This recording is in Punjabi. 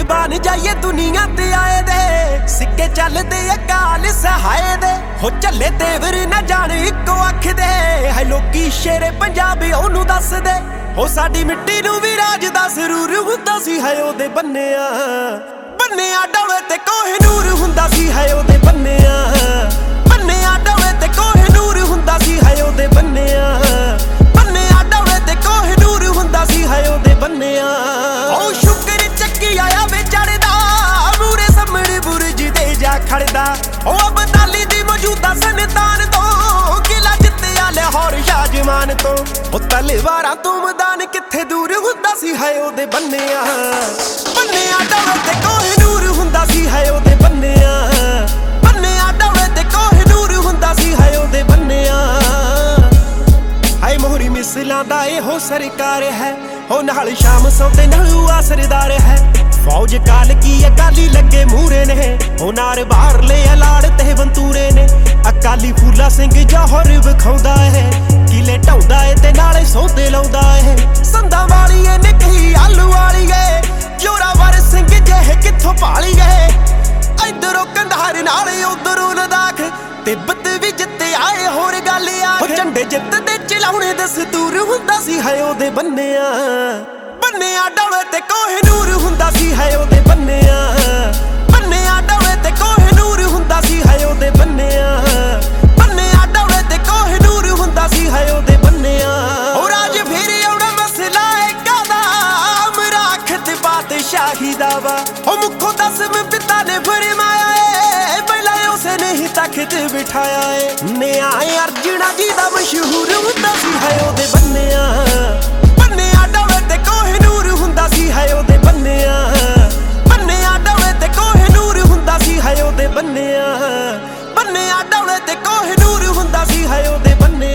ਕੁਰਬਾਨ ਜਾਈਏ ਦੁਨੀਆ ਤੇ ਆਏ ਦੇ ਸਿੱਕੇ ਚੱਲਦੇ ਅਕਾਲ ਸਹਾਏ ਦੇ ਹੋ ਚੱਲੇ ਤੇਵਰ ਨਾ ਜਾਣ ਇੱਕੋ ਅੱਖ ਦੇ ਹੈ ਲੋਕੀ ਸ਼ੇਰੇ ਪੰਜਾਬ ਉਹਨੂੰ ਦੱਸਦੇ ਹੋ ਸਾਡੀ ਮਿੱਟੀ ਨੂੰ ਵੀ ਰਾਜ ਦਾ ਜ਼ਰੂਰ ਹੁੰਦਾ ਸੀ ਹੈ ਉਹਦੇ ਬੰਨਿਆ ਬੰਨਿਆ ਡੋਲੇ ਤੇ ਕੋਹਿਨੂਰ ਹੁੰਦਾ ਸੀ ਹੈ ਉਹਦੇ ਬੰਨਿਆ ਬੰਨਿਆ ਡੋਲੇ ਤੇ ਕੋਹਿਨੂਰ ਹੁੰਦਾ ਸੀ ਹੈ ਉਹਦੇ ਬੰਨਿਆ ਬੰਨਿਆ ਡੋਲੇ ਤੇ ਕੋਹਿਨੂਰ ਹੁੰਦਾ ਸੀ ਹੈ ਉਹਦੇ ਬੰਨਿਆ ਉਹ ਸ਼ੁਕਰ ਚੱਕੀ ਆਇਆ ਵੇ ਚੜਦਾ ਮੂਰੇ ਸਾਹਮਣੇ ਬੁਰਜ ਦੇ ਜਾ ਖੜਦਾ ਉਹ ਅਬਦਾਲੀ ਦੀ ਮੌਜੂਦਾ ਸੰਤਾਨ ਤੋਂ ਕਿਲਾ ਜਿੱਤਿਆ ਲਾਹੌਰ ਸ਼ਾਹਜਮਾਨ ਤੋਂ ਉਹ ਤਲਵਾਰਾਂ ਤੋਂ ਮੈਦਾਨ ਕਿੱਥੇ ਦੂਰ ਹੁੰਦਾ ਸੀ ਹੈ ਉਹਦੇ ਬੰਨਿਆ ਬੰਨਿਆ ਡੋਲੇ ਤੇ ਕੋਹਿਨੂਰ ਹੁੰਦਾ ਸੀ ਹੈ ਉਹਦੇ ਬੰਨਿਆ ਬੰਨਿਆ ਡੋਲੇ ਤੇ ਕੋਹਿਨੂਰ ਹੁੰਦਾ ਸੀ ਹੈ ਉਹਦੇ ਬੰਨਿਆ ਹਾਏ ਮੋਹਰੀ ਮਿਸਲਾਂ ਦਾ ਇਹੋ ਸਰਕਾਰ ਹੈ ਹੋ ਨਾਲ ਸ਼ਾਮ ਸੌਦੇ ਨਾਲ ਆਸਰਦਾਰ ਹੈ ਫੌਜ ਕਾਲ ਕੀ ਅਕਾਲੀ ਲੱਗੇ ਮੂਰੇ ਨੇ ਹੋ ਨਾਰ ਬਾਹਰਲੇ ਅਲਾੜ ਤੇ ਬੰਤੂਰੇ ਨੇ ਅਕਾਲੀ ਫੂਲਾ ਸਿੰਘ ਜੌਹਰ ਵਿਖਾਉਂਦਾ ਹੈ ਕਿਲੇ ਢਾਉਂਦਾ ਏ ਤੇ ਨਾਲੇ ਸੌਦੇ ਲਾਉਂਦਾ ਏ ਸੰਦਾਂ ਵਾਲੀ ਏ ਨਿੱਕੀ ਆਲੂ ਵਾਲੀ ਏ ਜੋਰਾਵਰ ਸਿੰਘ ਜਿਹੇ ਕਿੱਥੋਂ ਭਾਲੀ ਏ ਇਧਰੋਂ ਕੰਧਾਰ ਨਾਲੇ ਉਧਰੋਂ ਲਦਾਖ ਤਿੱਬਤ ਵੀ ਜਿੱਤੇ ਆਏ ਹੋਰ ਗੱਲ ਆ ਝੰਡੇ ਜਿੱਤ ਦੇ ਚਲਾਉਣੇ ਦਸਤੂਰ ਹੁੰਦਾ ਸੀ ਹੈ ਉਹਦੇ ਬੰਨਿਆ ਬੰਨਿਆ ਡੋਲੇ ਤੇ ਕੋਹਿਨੂਰ ਹੁੰਦਾ ਸੀ ਹੈ ਉਹਦੇ ਬੰਨਿਆ ਬੰਨਿਆ ਡੋਲੇ ਤੇ ਕੋਹਿਨੂਰ ਹੁੰਦਾ ਸੀ ਹੈ ਉਹਦੇ ਬੰਨਿਆ ਬੰਨਿਆ ਡੋਲੇ ਤੇ ਕੋਹਿਨੂਰ ਹੁੰਦਾ ਸੀ ਹੈ ਉਹਦੇ ਬੰਨਿਆ ਉਹ ਰਾਜ ਫਿਰ ਆਉਣਾ ਮਸਲਾ ਕਾਦਾ ਅਮਰਾਖ ਤੇ ਬਾਦਸ਼ਾਹੀ ਦਾ ਵਾ ਉਹ ਮੁੱਖੋਂ 10ਵੇਂ ਪਿਤਾ ਨੇ ਫਰਮਾਇਆ ਏ ਪਹਿਲਾਂ ਉਸੇ ਨੇ ਹੀ ਤਖਤ ਬਿਠਾਇਆ ਏ ਨਿਆਂ ਅਰਜਣਾ ਜੀ ਦਾ ਮਸ਼ਹੂਰ ਹੁੰਦਾ ਸੀ ਹੈ ਉਹਦੇ ਬੰਨਿਆ ਬੰਨਿਆ ਡੋਲੇ ਤੇ ਕੋਹਿਨੂਰ ਹੁੰਦਾ ਸੀ ਹੈ ਉਹਦੇ ਬੰਨਿਆ ਬੰਨਿਆ ਡੋਲੇ ਤੇ ਕੋਹਿਨੂਰ ਹੁੰਦਾ ਸੀ ਹੈ ਉਹਦੇ ਬੰਨਿਆ ਬੰਨਿਆ ਡੋਲੇ ਤੇ ਕੋਹਿਨੂਰ ਹੁੰਦਾ ਸੀ ਹੈ ਉਹਦੇ ਬੰਨਿਆ